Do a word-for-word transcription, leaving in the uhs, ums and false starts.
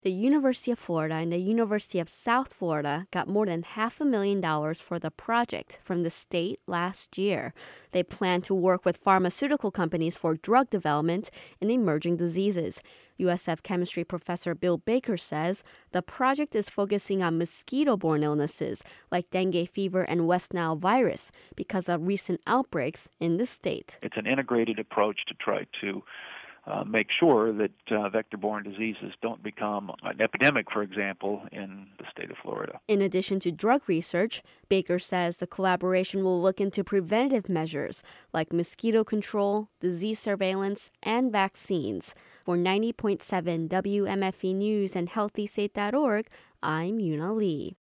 The University of Florida and the University of South Florida got more than half a million dollars for the project from the state last year. They plan to work with pharmaceutical companies for drug development in emerging diseases. U S F chemistry professor Bill Baker says the project is focusing on mosquito-borne illnesses like dengue fever and West Nile virus because of recent outbreaks in the state. It's an integrated approach to try to Uh, make sure that uh, vector-borne diseases don't become an epidemic, for example, in the state of Florida. In addition to drug research, Baker says the collaboration will look into preventative measures like mosquito control, disease surveillance, and vaccines. For ninety point seven W M F E News and healthy state dot org, I'm Yuna Lee.